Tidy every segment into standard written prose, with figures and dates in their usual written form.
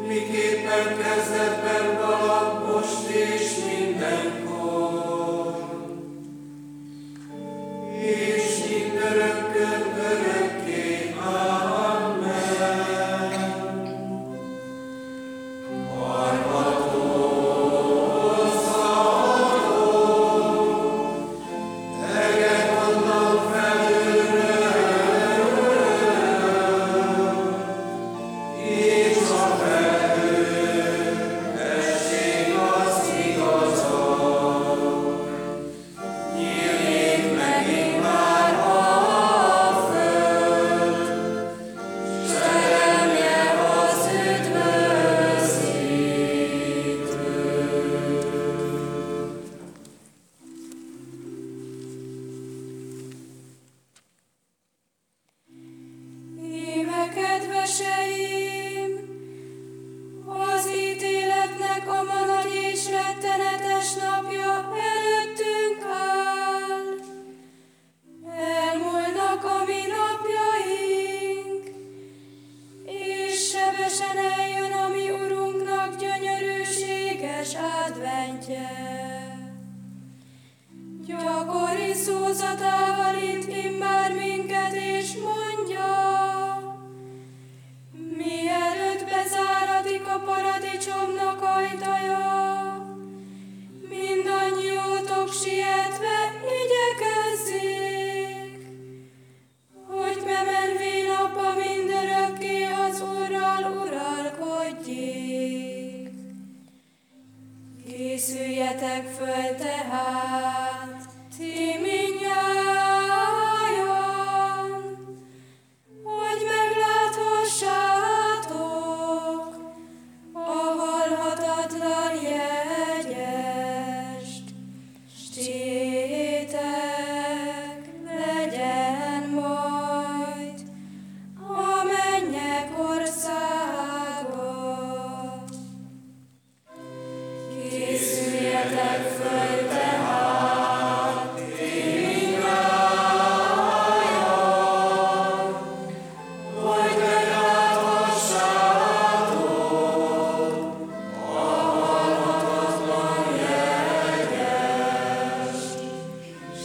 miképpen kezdetben valak, most és mindenkor, és mindörökkön örökké. Amen. Gyakori szózatával int immár minket, és mondja, mielőtt bezáradik a paradicsomnak ajtaja, mindannyiótok sietve igyekezzék, hogy bemenvén-apa mindörökké az Úrral uralkodjék. Készüljetek föl tehát, ti mindnyájan, hogy megláthatsátok a halhatatlan jegyest. S tiétek legyen majd a mennyek országa. Készüljetek föl tehát, ti mindnyájan, hogy megláthatsátok a halhatatlan jegyest. S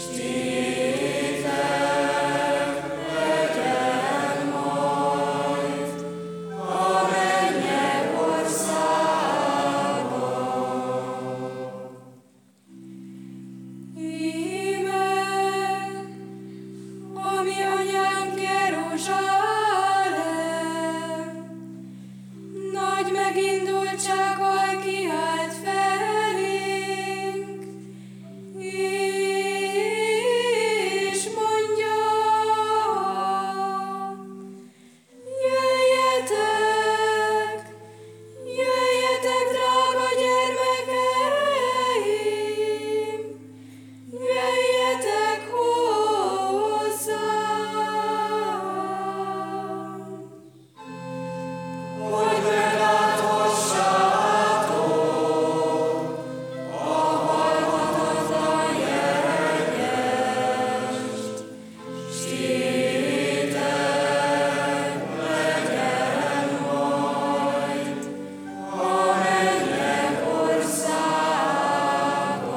tiétek legyen majd a mennyek országa. Íme, a mi anyánk Jeruzsálem, nagy megindultsággal kiállt felénk, és mondja, jöjjetek, jöjjetek, drága gyermekeim, jöjjetek hozzám, hogy megláthatsátok a halhatatlan jegyest. S tiétek legyen majd a mennyek országa.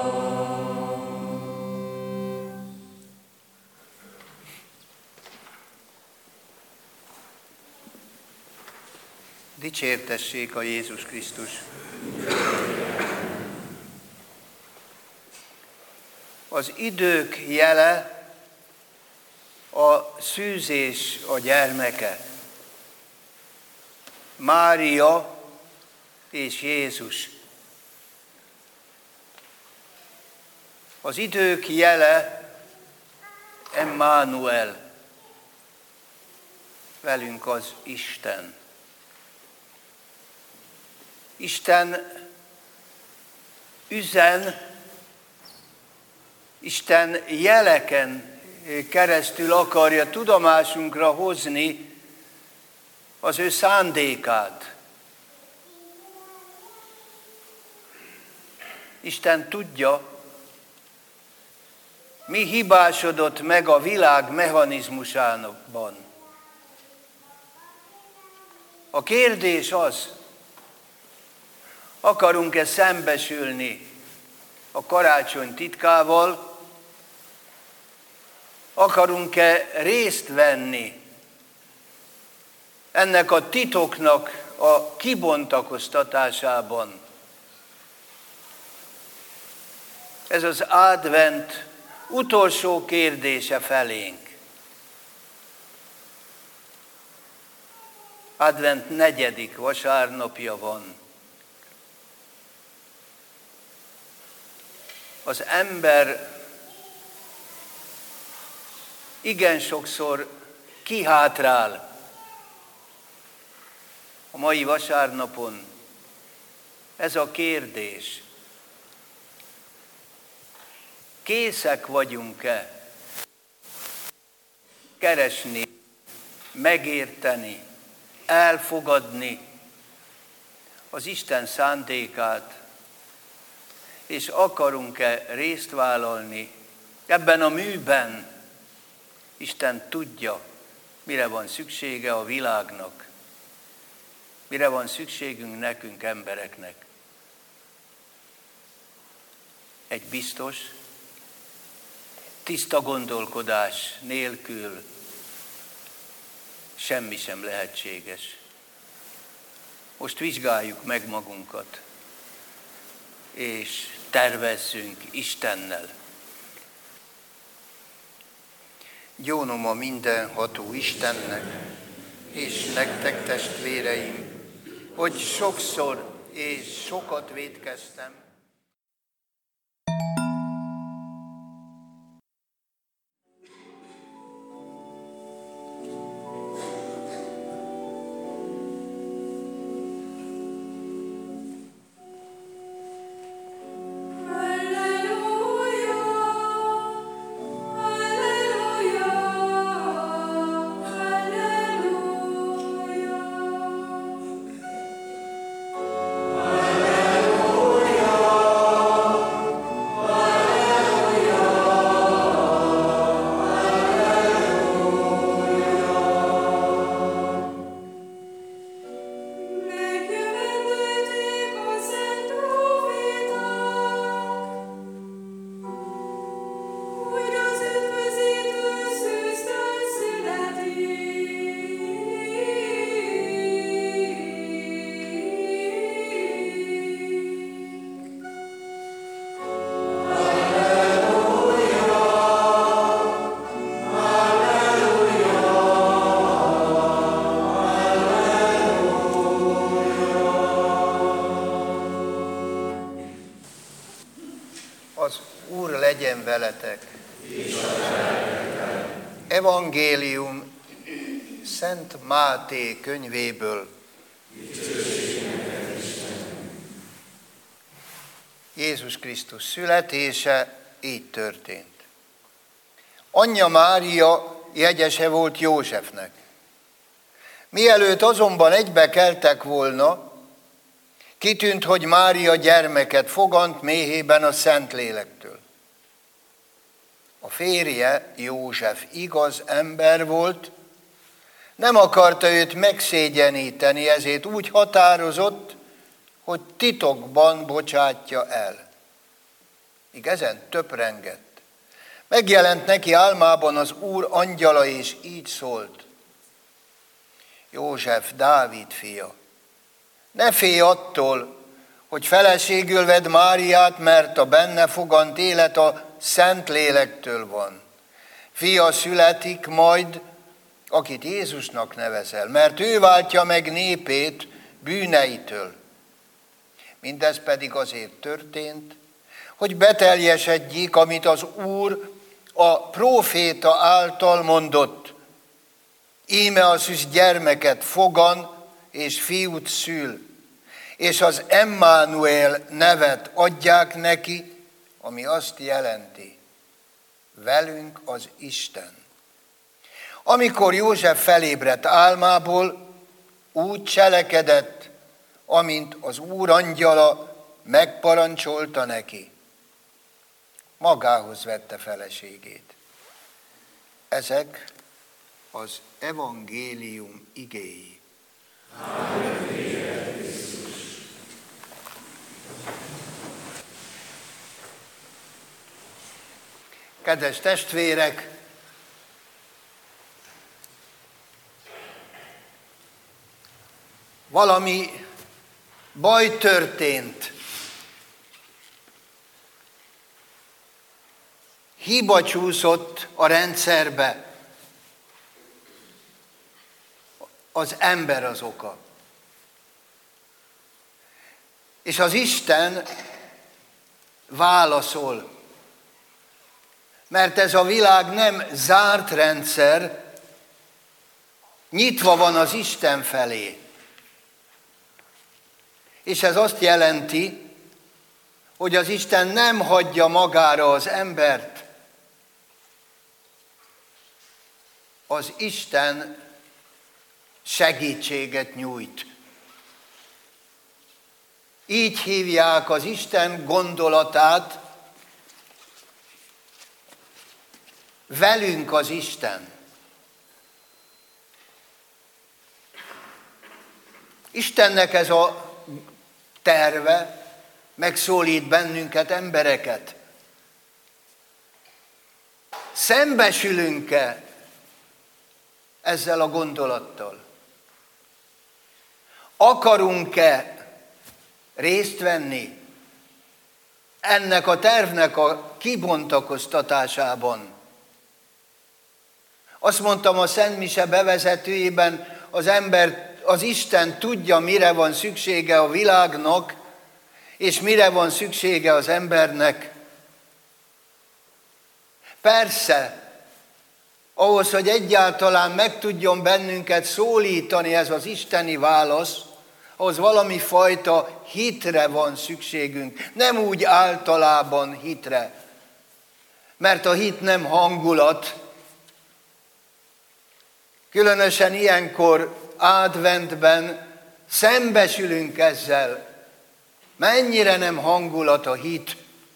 Dicsértessék a Jézus Krisztus! Az idők jele a szűzés a gyermeke. Mária és Jézus. Az idők jele Emmanuel. Velünk az Isten. Isten üzen, Isten jeleken keresztül akarja tudomásunkra hozni az ő szándékát. Isten tudja, mi hibásodott meg a világ mechanizmusában. A kérdés az, Akarunk-e szembesülni a karácsony titkával? Akarunk-e részt venni ennek a titoknak a kibontakoztatásában? Ez az advent utolsó kérdése felénk. Advent 4. vasárnapja van. Az ember igen sokszor kihátrál a mai vasárnapon. Ez a kérdés. Készek vagyunk-e keresni, megérteni, elfogadni az Isten szándékát, és akarunk-e részt vállalni ebben a műben? Isten tudja, mire van szüksége a világnak, mire van szükségünk nekünk embereknek. Egy biztos, tiszta gondolkodás nélkül semmi sem lehetséges. Most vizsgáljuk meg magunkat, és tervezzünk Istennel. Gyónom a mindenható Istennek, és nektek, testvéreim, hogy sokszor és sokat vétkeztem. Legyen veletek. Evangélium Szent Máté könyvéből. Jézus Krisztus születése így történt. Anyja Mária jegyese volt Józsefnek. Mielőtt azonban egybe keltek volna, kitűnt, hogy Mária gyermeket fogant méhében a Szentlélektől. A férje, József igaz ember volt, nem akarta őt megszégyeníteni, ezért úgy határozott, hogy titokban bocsátja el. Míg ezen töprengett. Megjelent neki álmában az Úr angyala, és így szólt. József, Dávid fia, ne félj attól, hogy feleségül vedd Máriát, mert a benne fogant élet a Szentlélektől van. Fia születik majd, akit Jézusnak nevezel, mert ő váltja meg népét bűneitől. Mindez pedig azért történt, hogy beteljesedjék, amit az Úr a próféta által mondott. Íme a szűz gyermeket fogan, és fiút szül, és az Emmanuel nevet adják neki, ami azt jelenti, velünk az Isten. Amikor József felébredt álmából, úgy cselekedett, amint az Úr angyala megparancsolta neki. Magához vette feleségét. Ezek az evangélium igéi. Kedves testvérek, valami baj történt. Hiba csúszott a rendszerbe. Az ember az oka. És az Isten válaszol. Mert ez a világ nem zárt rendszer, nyitva van az Isten felé. És ez azt jelenti, hogy az Isten nem hagyja magára az embert. Az Isten segítséget nyújt. Így hívják az Isten gondolatát, velünk az Isten. Istennek ez a terve megszólít bennünket, embereket. Szembesülünk-e ezzel a gondolattal? Akarunk-e részt venni ennek a tervnek a kibontakoztatásában? Azt mondtam a Szent Mise bevezetőjében, az Isten tudja, mire van szüksége a világnak, és mire van szüksége az embernek. Persze, ahhoz, hogy egyáltalán meg tudjon bennünket szólítani ez az isteni válasz, ahhoz valami fajta hitre van szükségünk. Nem úgy általában hitre, mert a hit nem hangulat. Különösen ilyenkor adventben szembesülünk ezzel. Mennyire nem hangulat a hit.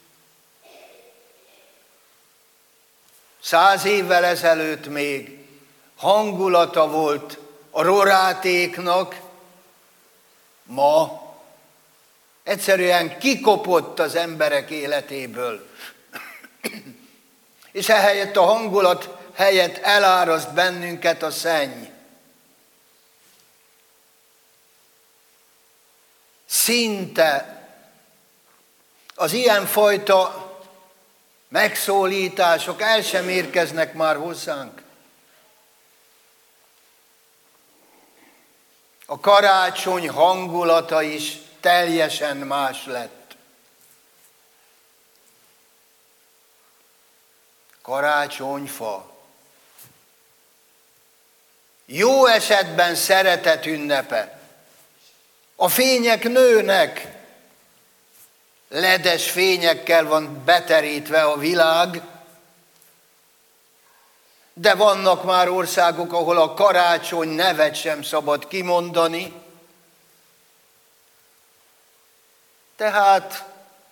100 évvel ezelőtt még hangulata volt a rorátéknak, ma egyszerűen kikopott az emberek életéből. És ehelyett a hangulat helyett eláraszt bennünket a szenny. Szinte az ilyenfajta megszólítások el sem érkeznek már hozzánk. A karácsony hangulata is teljesen más lett. Karácsonyfa. Jó esetben szeretet ünnepe. A fények nőnek. Ledes fényekkel van beterítve a világ, de vannak már országok, ahol a karácsony nevet sem szabad kimondani. Tehát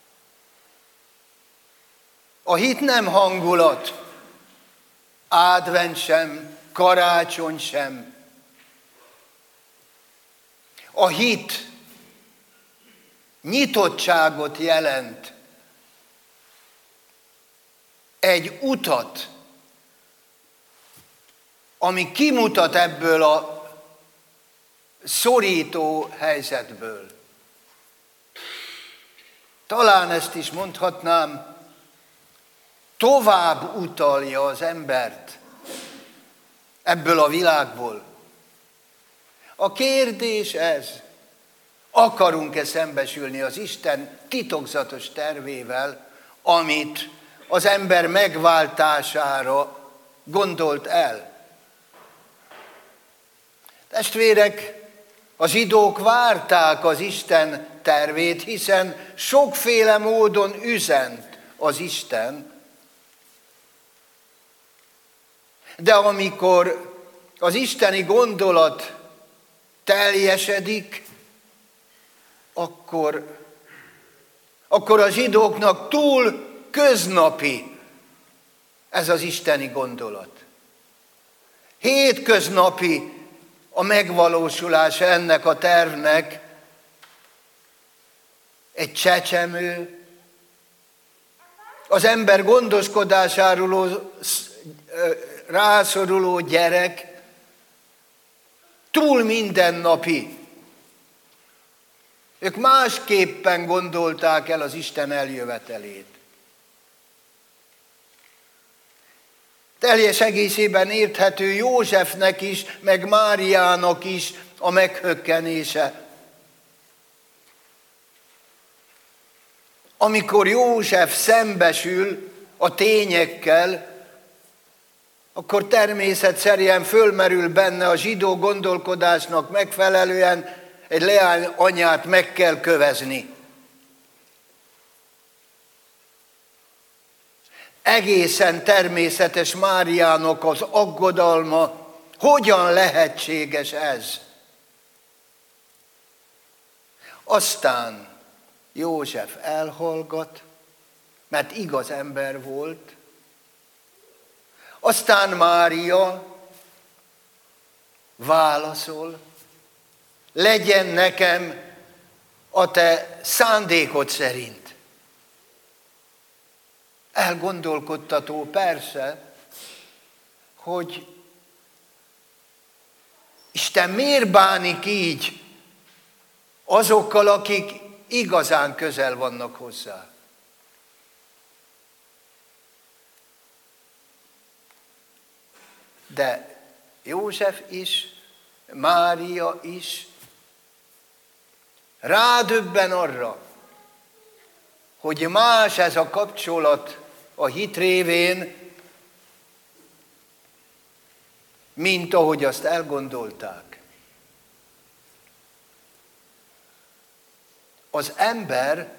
a hit nem hangulat, advent sem, karácsony sem. A hit nyitottságot jelent, egy utat, ami kimutat ebből a szorító helyzetből. Talán ezt is mondhatnám, tovább utalja az embert ebből a világból. A kérdés ez, akarunk-e szembesülni az Isten titokzatos tervével, amit az ember megváltására gondolt el? Testvérek, a zsidók várták az Isten tervét, hiszen sokféle módon üzent az Isten, de amikor az isteni gondolat teljesedik, akkor a zsidóknak túl köznapi ez az isteni gondolat. Hétköznapi a megvalósulása ennek a tervnek, egy csecsemő, az ember gondoskodásáról rászoruló gyerek túl mindennapi. Ők másképpen gondolták el az Isten eljövetelét. Teljes egészében érthető Józsefnek is, meg Máriának is a meghökkenése. Amikor József szembesül a tényekkel, akkor természetszerűen fölmerül benne a zsidó gondolkodásnak megfelelően, egy leány anyát meg kell kövezni. Egészen természetes Máriának az aggodalma, hogyan lehetséges ez? Aztán József elhallgat, mert igaz ember volt. Aztán Mária válaszol, legyen nekem a te szándékod szerint. Elgondolkodtató persze, hogy Isten miért bánik így azokkal, akik igazán közel vannak hozzá. De József is, Mária is rádöbben arra, hogy más ez a kapcsolat a hit révén, mint ahogy azt elgondolták. Az ember,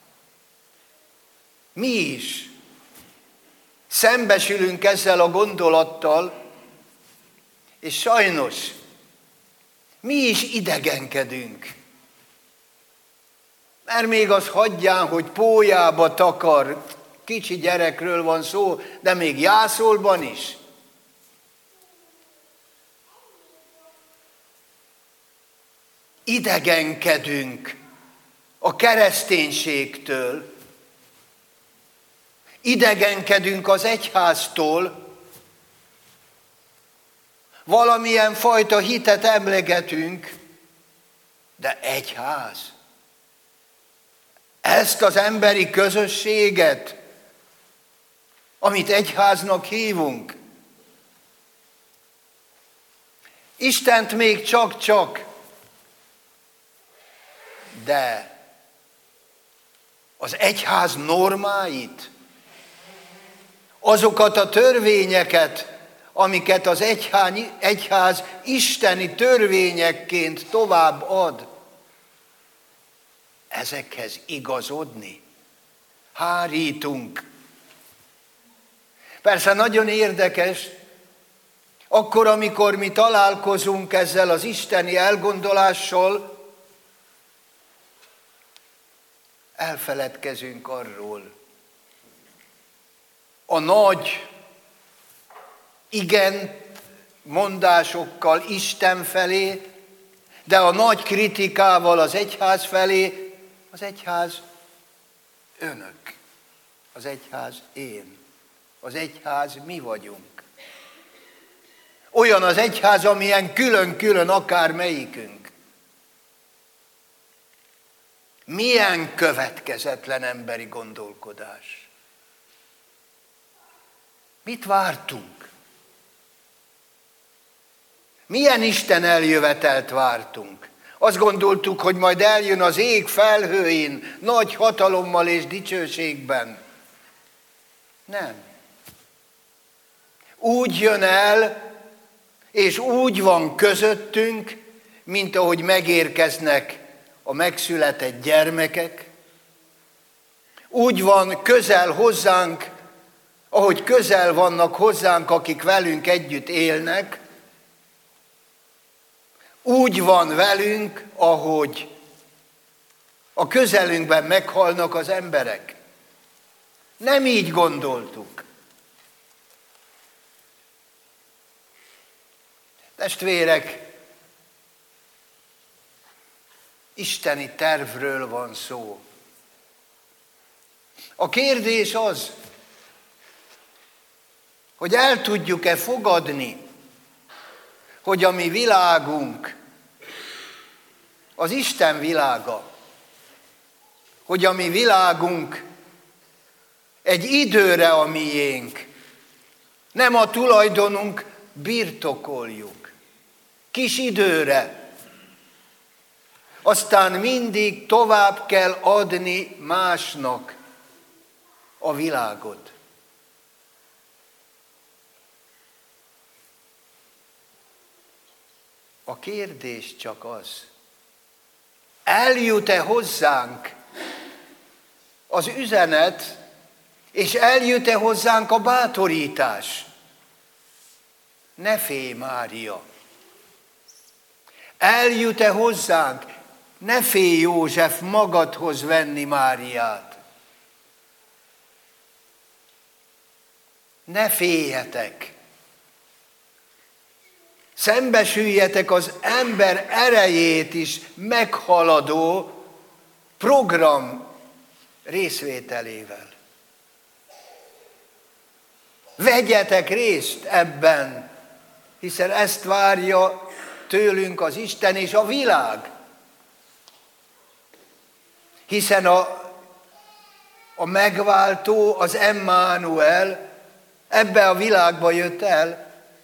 mi is szembesülünk ezzel a gondolattal, és sajnos mi is idegenkedünk. Mert még az hagyján, hogy pólyába takar, kicsi gyerekről van szó, de még jászolban is. Idegenkedünk a kereszténységtől, idegenkedünk az egyháztól, valamilyen fajta hitet emlegetünk, de egyház. Ezt az emberi közösséget, amit egyháznak hívunk, Istent még csak-csak, de az egyház normáit, azokat a törvényeket, amiket az egyház isteni törvényekként tovább ad, ezekhez igazodni, hárítunk. Persze nagyon érdekes, akkor, amikor mi találkozunk ezzel az isteni elgondolással, elfeledkezünk arról a nagy igen mondásokkal Isten felé, de a nagy kritikával az egyház felé. Az egyház önök, az egyház én, az egyház mi vagyunk. Olyan az egyház, amilyen külön-külön akármelyikünk. Milyen következetlen emberi gondolkodás. Mit vártunk? Milyen Isten eljövetelt vártunk? Azt gondoltuk, hogy majd eljön az ég felhőin, nagy hatalommal és dicsőségben. Nem. Úgy jön el, és úgy van közöttünk, mint ahogy megérkeznek a megszületett gyermekek. Úgy van közel hozzánk, ahogy közel vannak hozzánk, akik velünk együtt élnek. Úgy van velünk, ahogy a közelünkben meghalnak az emberek. Nem így gondoltuk. Testvérek, isteni tervről van szó. A kérdés az, hogy el tudjuk-e fogadni, hogy a mi világunk az Isten világa, hogy a mi világunk egy időre a miénk, nem a tulajdonunk, birtokoljuk, kis időre, aztán mindig tovább kell adni másnak a világot. A kérdés csak az, eljut-e hozzánk az üzenet, és eljut-e hozzánk a bátorítás? Ne félj, Mária! Eljut-e hozzánk? Ne félj, József, magadhoz venni Máriát. Ne féljetek! Szembesüljetek az ember erejét is meghaladó program részvételével. Vegyetek részt ebben, hiszen ezt várja tőlünk az Isten és a világ. Hiszen a megváltó, az Emmanuel ebbe a világba jött el.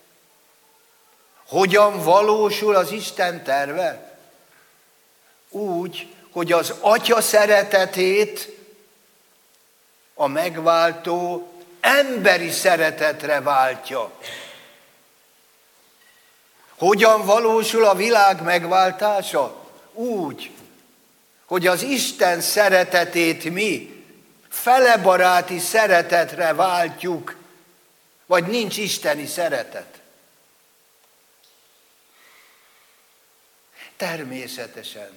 Hogyan valósul az Isten terve? Úgy, hogy az Atya szeretetét a megváltó emberi szeretetre váltja. Hogyan valósul a világ megváltása? Úgy, hogy az Isten szeretetét mi felebaráti szeretetre váltjuk, vagy nincs isteni szeretet. Természetesen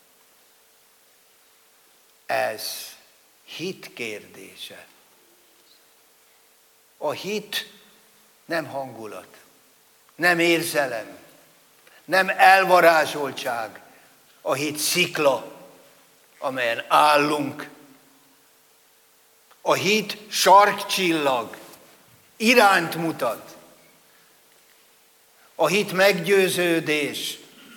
ez hit kérdése. A hit nem hangulat, nem érzelem, nem elvarázsoltság. A hit szikla, amelyen állunk. A hit sarkcsillag, irányt mutat. A hit meggyőződés.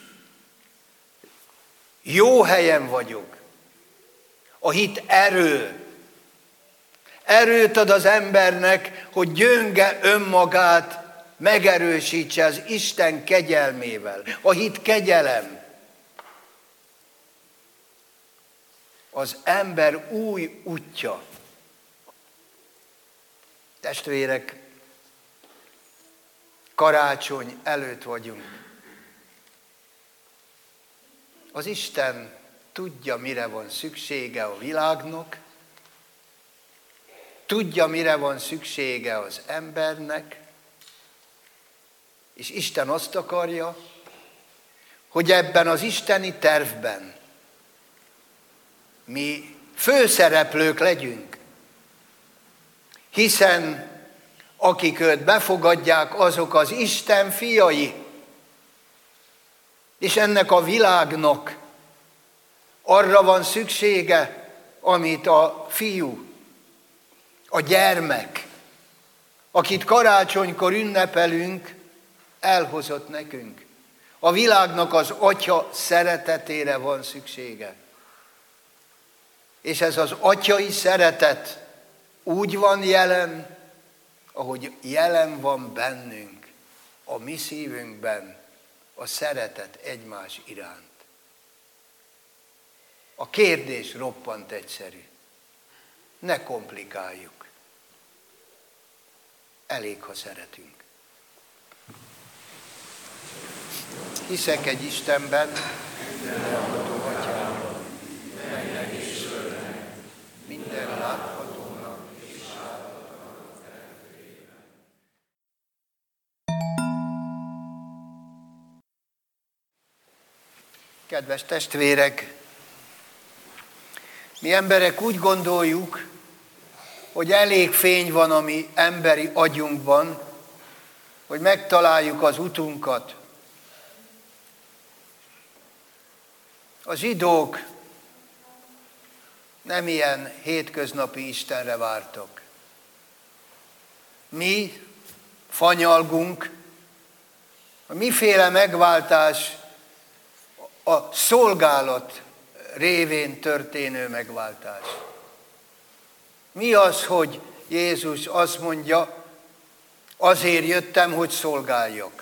Jó helyen vagyok. A hit erő. Erőt ad az embernek, hogy gyönge önmagát megerősítse az Isten kegyelmével. A hit kegyelem. Az ember új útja. Testvérek, karácsony előtt vagyunk. Az Isten tudja, mire van szüksége a világnak, tudja, mire van szüksége az embernek, és Isten azt akarja, hogy ebben az isteni tervben mi főszereplők legyünk, hiszen akik őt befogadják, azok az Isten fiai, és ennek a világnak arra van szüksége, amit a fiú, a gyermek, akit karácsonykor ünnepelünk, elhozott nekünk. A világnak az Atya szeretetére van szüksége. És ez az atyai szeretet úgy van jelen, ahogy jelen van bennünk, a mi szívünkben a szeretet egymás iránt. A kérdés roppant egyszerű. Ne komplikáljuk. Elég, ha szeretünk. Hiszek egy Istenben, mindenható Atyában, mennek és földnek, minden láthatónak és láthatatlanak teremtőjében. Kedves testvérek, mi emberek úgy gondoljuk, hogy elég fény van a mi emberi agyunkban, hogy megtaláljuk az utunkat. A zsidók nem ilyen hétköznapi Istenre vártok. Mi fanyalgunk, a miféle megváltás a szolgálat révén történő megváltás. Mi az, hogy Jézus azt mondja, azért jöttem, hogy szolgáljak.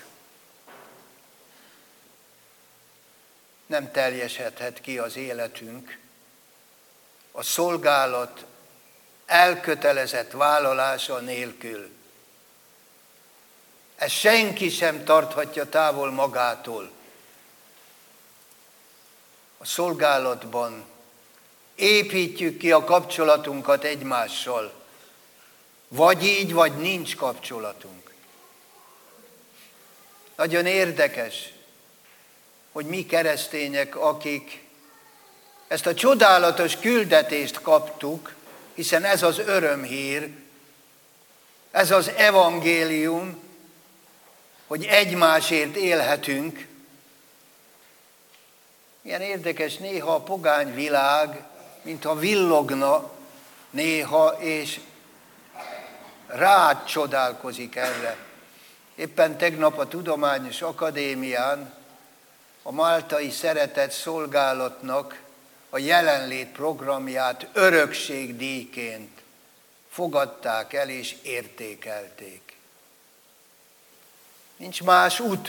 Nem teljesedhet ki az életünk a szolgálat elkötelezett vállalása nélkül. Ezt senki sem tarthatja távol magától. A szolgálatban építjük ki a kapcsolatunkat egymással. Vagy így, vagy nincs kapcsolatunk. Nagyon érdekes, hogy mi keresztények, akik ezt a csodálatos küldetést kaptuk, hiszen ez az örömhír, ez az evangélium, hogy egymásért élhetünk. Milyen érdekes, néha a pogány világ, mintha villogna néha, és rád csodálkozik erre. Éppen tegnap a Tudományos Akadémián a Máltai Szeretett Szolgálatnak a jelenlét programját örökségdíjként fogadták el és értékelték. Nincs más út.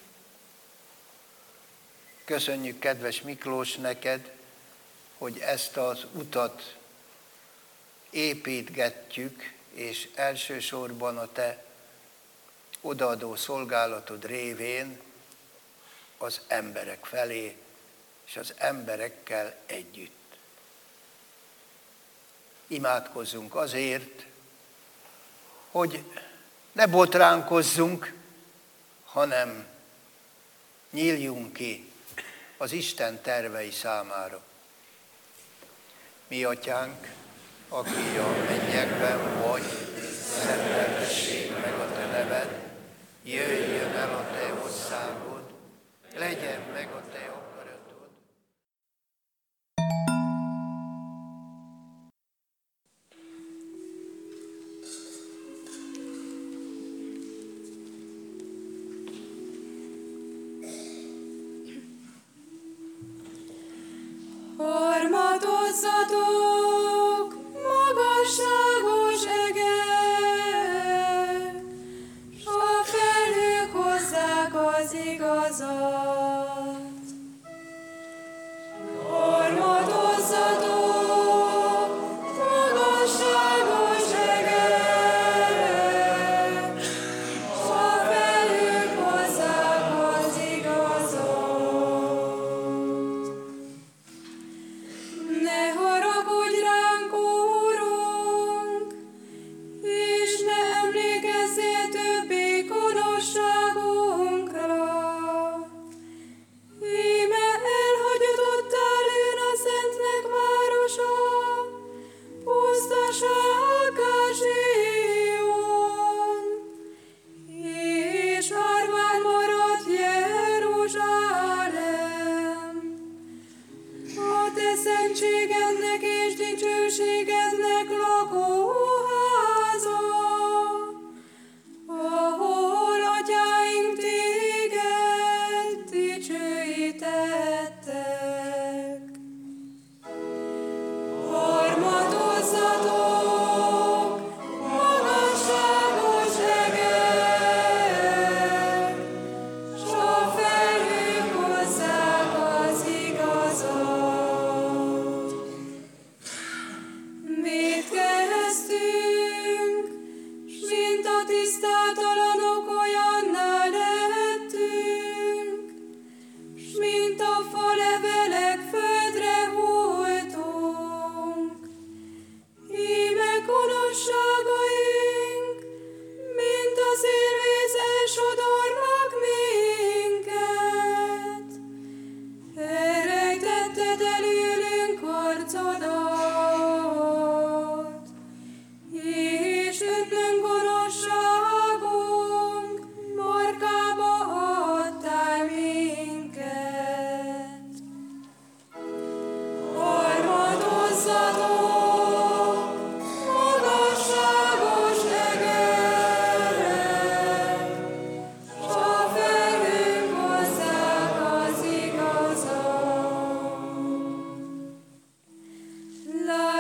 Köszönjük, kedves Miklós, neked, hogy ezt az utat építgetjük, és elsősorban a te odaadó szolgálatod révén az emberek felé, és az emberekkel együtt. Imádkozzunk azért, hogy ne botránkozzunk, hanem nyíljunk ki az Isten tervei számára. Mi atyánk, aki a mennyekben vagy, szenteltessék meg a te neved, jöjjön el a te országod, legyen meg a te akaratod. Harmatozzatok, magasságos egek, s a felhők hozzák az igazat. Harmatozzatok, magasságos egek, s a felhők hozzák az igazat. Ne haragudj ránk, Úrunk, és ne emlékezzél többé gonoszságunkra. Íme elhagyottál ön a Szentnek városa, pusztasággá Sion, és árván maradt Jeruzsálem. A te szentségednek és dicsőségednek lakóháza, ahol atyáink téged dicsőítettek. Harmatozzatok, magasságos egek, s a felhők hozzák az igazat. Mi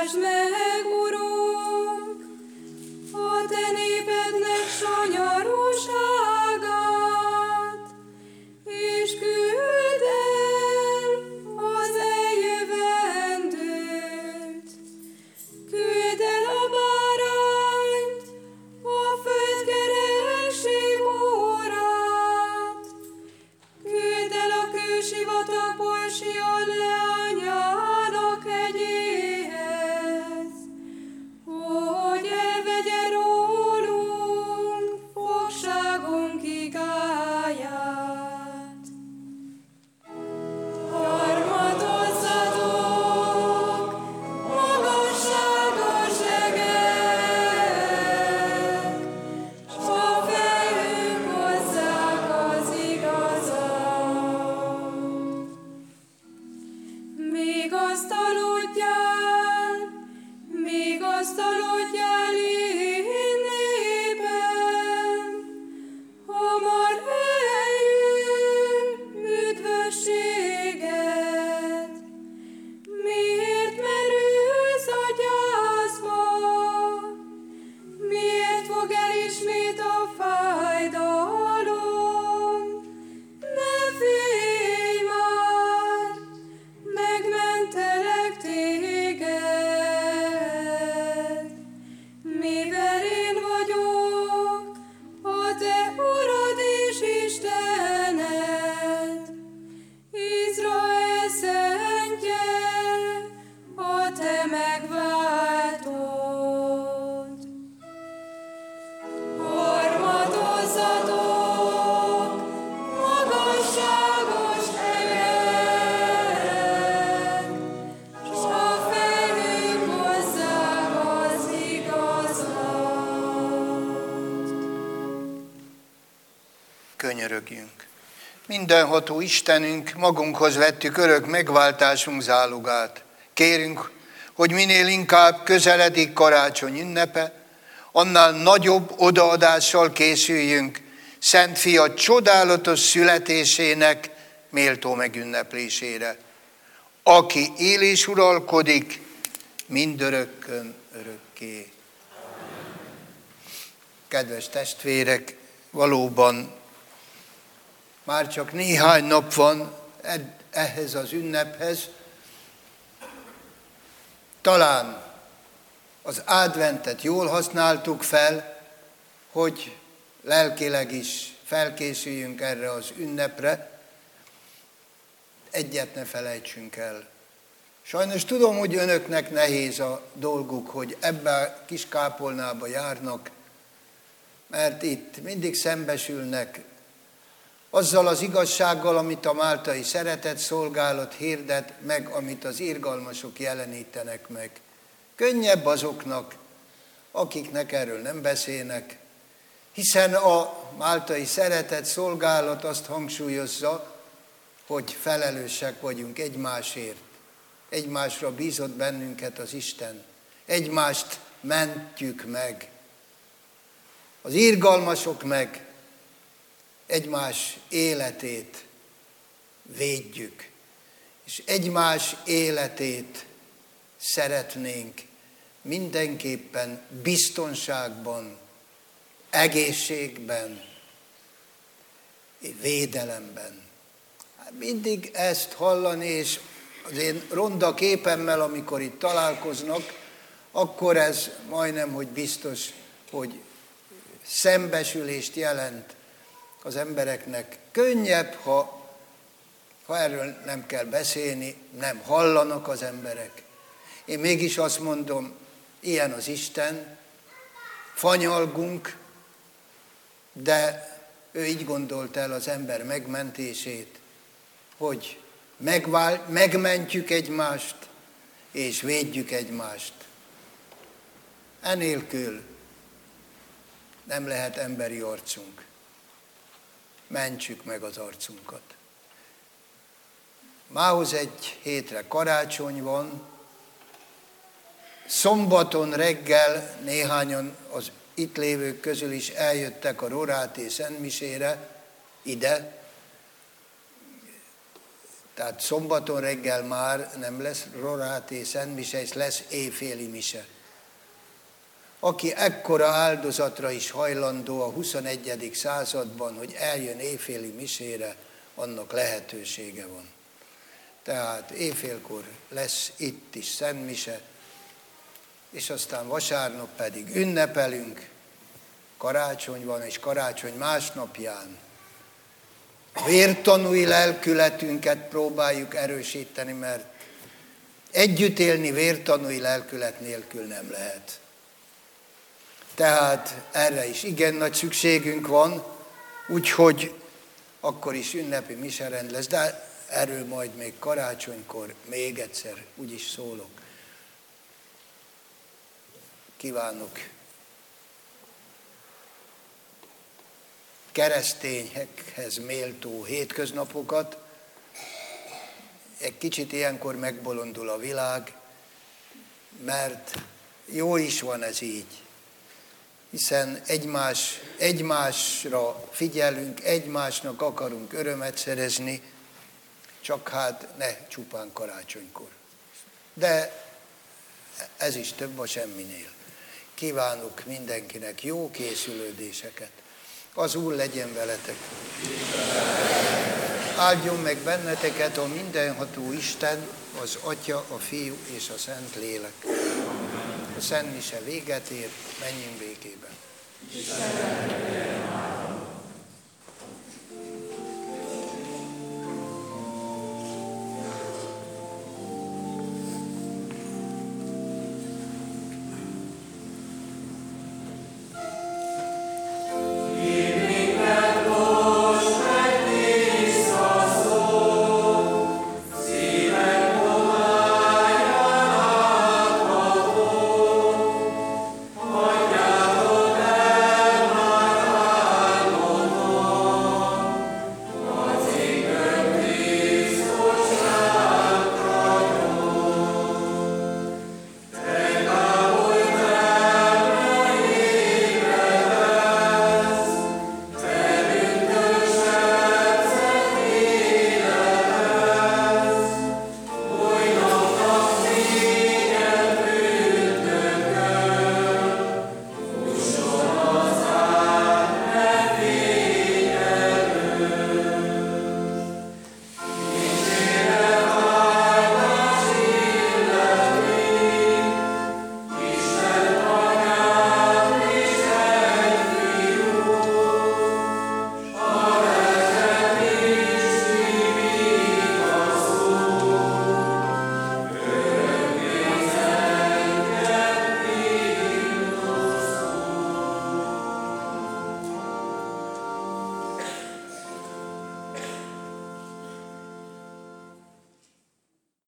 Bocsásd meg, Urunk, a te népednek sanyarúságát, és küld el az eljövendőt. Küld el a bárányt, a földkerekség órát, küld el a kősivatagból Sion leányának egyéhez, hogy elvegye rólunk fogságunk igáját. Harmadozzatok, magasságos egek, s a fejük hozzák az igazat. Még azt aludjál, én népem, hamar eljön üdvösséged. Miért merülsz a gyászba? Miért fog el ismét a fájdalom? Ne félj már, megmentelek téged, mivel én vagyok a te Urad és Istened, Izrael szentje, a te megváltód. Harmadozzatok, magasságos egek, s a fejük hozzák az igazat. Könyörögjünk. Mindenható Istenünk, magunkhoz vettük örök megváltásunk zálogát. Kérünk, hogy minél inkább közeledik karácsony ünnepe, annál nagyobb odaadással készüljünk Szent Fia csodálatos születésének méltó megünneplésére, aki él és uralkodik mindörökkön örökké. Kedves testvérek, valóban már csak néhány nap van ehhez az ünnephez. Talán az adventet jól használtuk fel, hogy lelkileg is felkészüljünk erre az ünnepre. Egyet ne felejtsünk el. Sajnos tudom, hogy önöknek nehéz a dolguk, hogy ebbe a kis kápolnába járnak, mert itt mindig szembesülnek azzal az igazsággal, amit a máltai szeretetszolgálat hirdet, meg amit az irgalmasok jelenítenek meg. Könnyebb azoknak, akiknek erről nem beszélnek, hiszen a máltai szeretetszolgálat azt hangsúlyozza, hogy felelősek vagyunk egymásért. Egymásra bízott bennünket az Isten. Egymást mentjük meg. Az irgalmasok meg egymás életét védjük, és egymás életét szeretnénk mindenképpen biztonságban, egészségben, védelemben. Mindig ezt hallani, és az én ronda képemmel, amikor itt találkoznak, akkor ez majdnem, hogy biztos, hogy szembesülést jelent az embereknek. Könnyebb, ha erről nem kell beszélni, nem hallanak az emberek. Én mégis azt mondom, ilyen az Isten, fanyalgunk, de ő így gondolt el az ember megmentését, hogy megmentjük egymást, és védjük egymást. Enélkül nem lehet emberi arcunk. Mentsük meg az arcunkat. Mához egy hétre karácsony van, szombaton reggel néhányan az itt lévők közül is eljöttek a Roráté szentmisére ide. Tehát szombaton reggel már nem lesz roráté szentmise, és lesz éjféli mise. Aki ekkora áldozatra is hajlandó a 21. században, hogy eljön éjféli misére, annak lehetősége van. Tehát éjfélkor lesz itt is szentmise, és aztán vasárnap pedig ünnepelünk, karácsony van, és karácsony másnapján vértanúi lelkületünket próbáljuk erősíteni, mert együtt élni vértanúi lelkület nélkül nem lehet. Tehát erre is igen nagy szükségünk van, úgyhogy akkor is ünnepi miserend lesz, de erről majd még karácsonykor még egyszer úgyis szólok. Kívánok keresztényekhez méltó hétköznapokat. Egy kicsit ilyenkor megbolondul a világ, mert jó is van ez így, hiszen egymásra figyelünk, egymásnak akarunk örömet szerezni, csak hát ne csupán karácsonykor. De ez is több a semminél. Kívánok mindenkinek jó készülődéseket. Az Úr legyen veletek. Áldjon meg benneteket a mindenható Isten, az Atya, a Fiú és a Szent Lélek. A szent mise véget ér, menjünk békében.